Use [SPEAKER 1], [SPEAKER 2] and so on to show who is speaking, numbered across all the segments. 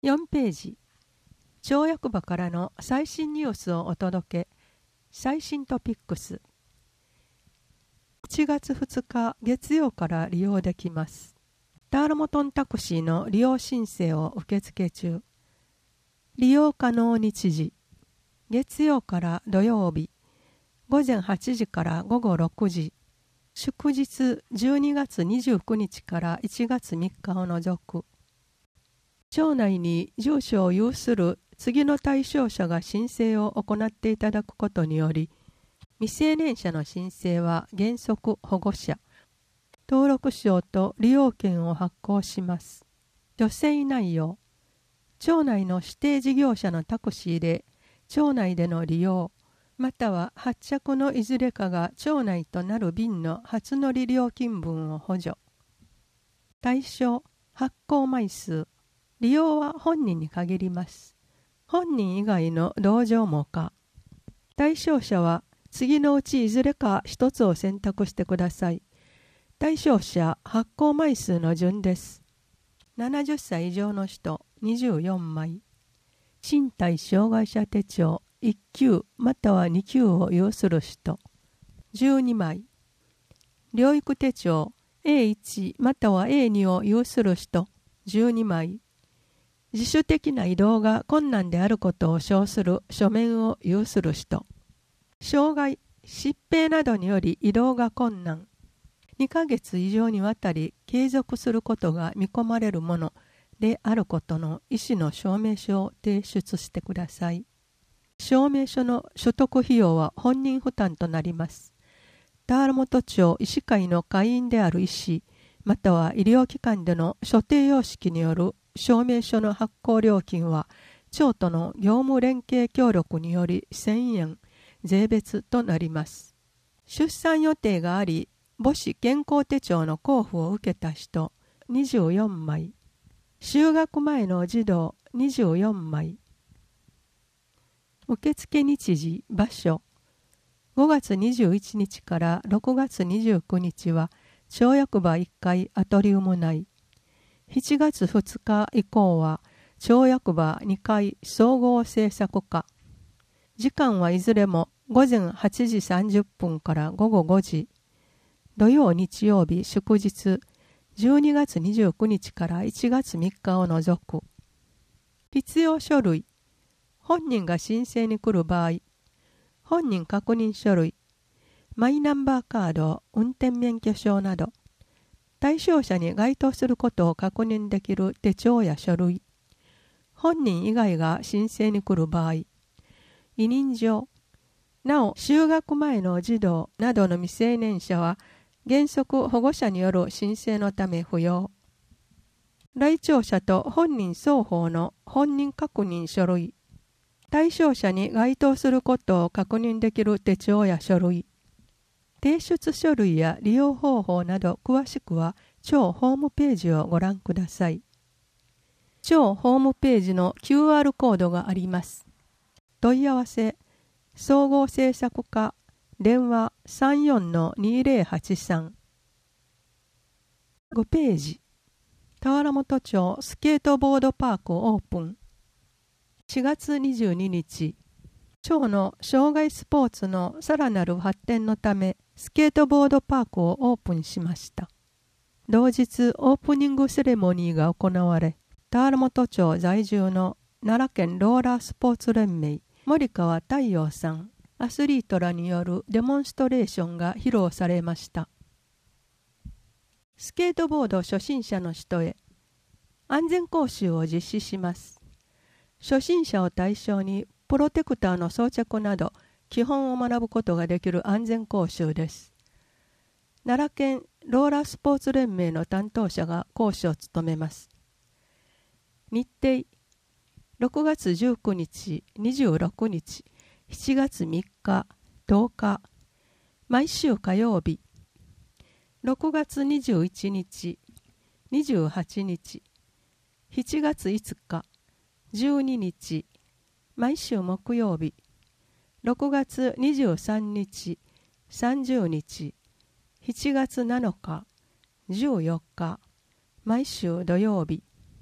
[SPEAKER 1] 4ページ、町役場からの最新ニュースをお届け。最新トピックス。1月2日月曜から利用できます。タールモトンタクシーの利用申請を受付中。利用可能日時。月曜から土曜日、午前8時から午後6時。祝日12月29日から1月3日を除く。町内に住所を有する次の対象者が申請を行っていただくことにより、未成年者の申請は原則保護者、登録証と利用券を発行します。助成内容。町内の指定事業者のタクシーで町内での利用、または発着のいずれかが町内となる便の初乗り料金分を補助。対象、発行枚数。利用は本人に限ります。本人以外の同乗も可。対象者は次のうちいずれか一つを選択してください。対象者発行枚数の順です。70歳以上の人24枚。身体障害者手帳1級または2級を有する人12枚。療育手帳 A1 または A2 を有する人12枚。自主的な移動が困難であることを証する書面を有する人。障害、疾病などにより移動が困難。2ヶ月以上にわたり継続することが見込まれるものであることの医師の証明書を提出してください。証明書の所得費用は本人負担となります。タールモト町医師会の会員である医師、または医療機関での所定様式による証明書の発行料金は町との業務連携協力により1000円税別となります。出産予定があり母子健康手帳の交付を受けた人24枚。就学前の児童24枚。受付日時場所。5月21日から6月29日は町役場1階アトリウム内。7月2日以降は町役場2階総合政策課。時間はいずれも午前8時30分から午後5時。土曜日曜日祝日12月29日から1月3日を除く。必要書類。本人が申請に来る場合、本人確認書類、マイナンバーカード、運転免許証など、対象者に該当することを確認できる手帳や書類、本人以外が申請に来る場合、委任状、なお就学前の児童などの未成年者は原則保護者による申請のため不要。来庁者と本人双方の本人確認書類、対象者に該当することを確認できる手帳や書類、提出書類や利用方法など詳しくは町ホームページをご覧ください。町ホームページの QR コードがあります。問い合わせ、総合政策課、電話 34-2083。5ページ。田原本町スケートボードパークオープン。4月22日、町の障害スポーツのさらなる発展のためスケートボードパークをオープンしました。同日オープニングセレモニーが行われ、田原本町在住の奈良県ローラースポーツ連盟森川太陽さん、アスリートらによるデモンストレーションが披露されました。スケートボード初心者の人へ安全講習を実施します。初心者を対象にプロテクターの装着など基本を学ぶことができる安全講習です。奈良県ローラースポーツ連盟の担当者が講師を務めます。日程6月19日、26日、7月3日、10日、毎週火曜日。6月21日、28日、7月5日、12日、毎週木曜日。6月23日、30日、7月7日、14日、毎週土曜日。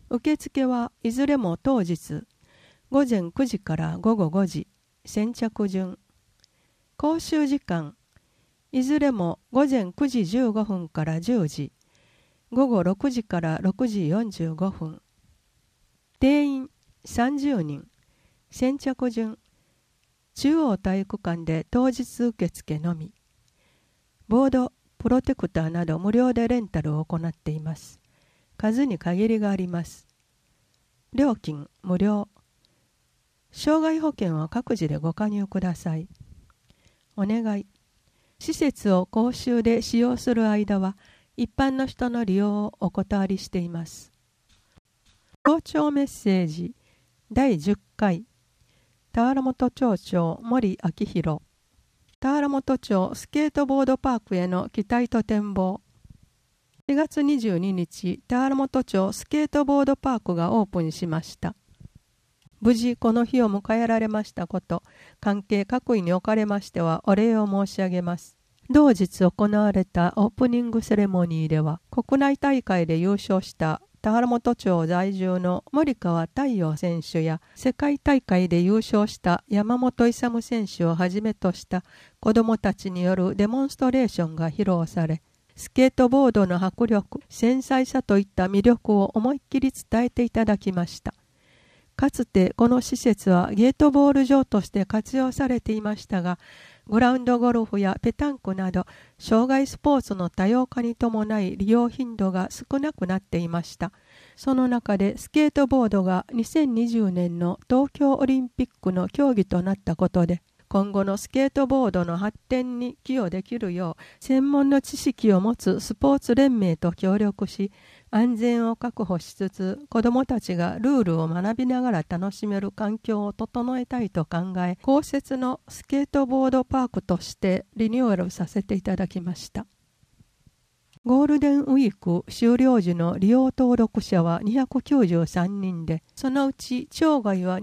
[SPEAKER 1] 受付はいずれも当日、午前9時から午後5時、先着順。講習時間、いずれも午前9時15分から10時、午後6時から6時45分。定員30人、先着順。中央体育館で当日受付のみ。ボード、プロテクターなど無料でレンタルを行っています。数に限りがあります。料金無料。障害保険は各自でご加入ください。お願い。施設を講習で使用する間は、一般の人の利用をお断りしています。校長メッセージ第10回。田原本町長森明弘。田原本町スケートボードパークへの期待と展望。4月22日、田原本町スケートボードパークがオープンしました。無事この日を迎えられましたこと、関係各位におかれましてはお礼を申し上げます。同日行われたオープニングセレモニーでは、国内大会で優勝した田原本町在住の森川太陽選手や、世界大会で優勝した山本勇選手をはじめとした子どもたちによるデモンストレーションが披露され、スケートボードの迫力、繊細さといった魅力を思いっきり伝えていただきました。かつてこの施設はゲートボール場として活用されていましたが、グラウンドゴルフやペタンコなど障害スポーツの多様化に伴い利用頻度が少なくなっていました。その中でスケートボードが2020年の東京オリンピックの競技となったことで、今後のスケートボードの発展に寄与できるよう専門の知識を持つスポーツ連盟と協力し、安全を確保しつつ子どもたちがルールを学びながら楽しめる環境を整えたいと考え、公設のスケートボードパークとしてリニューアルさせていただきました。ゴールデンウィーク終了時の利用登録者は293人で、そのうち町外は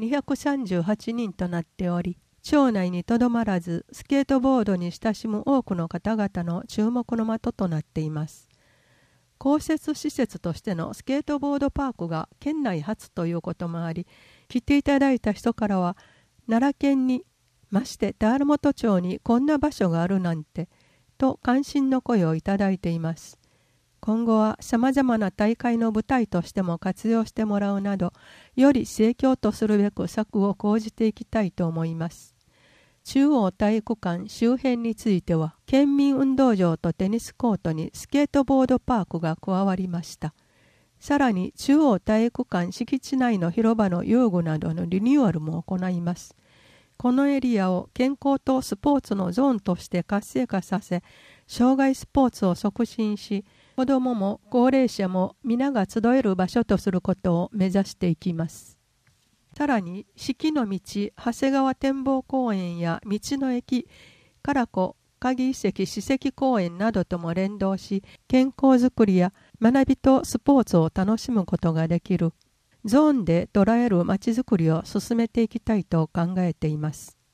[SPEAKER 1] 238人となっており、町内にとどまらずスケートボードに親しむ多くの方々の注目の的となっています。公設施設としてのスケートボードパークが県内初ということもあり、来ていただいた人からは、奈良県に、まして田原本町にこんな場所があるなんて、と関心の声をいただいています。今後はさまざまな大会の舞台としても活用してもらうなど、より盛況とするべく策を講じていきたいと思います。中央体育館周辺については、県民運動場とテニスコートにスケートボードパークが加わりました。さらに中央体育館敷地内の広場の遊具などのリニューアルも行います。このエリアを健康とスポーツのゾーンとして活性化させ、障害スポーツを促進し、子どもも高齢者も皆が集える場所とすることを目指していきます。さらに四季の道長谷川展望公園や道の駅唐子鍵遺跡史跡公園などとも連動し、健康づくりや学びとスポーツを楽しむことができるゾーンで捉えるまちづくりを進めていきたいと考えています。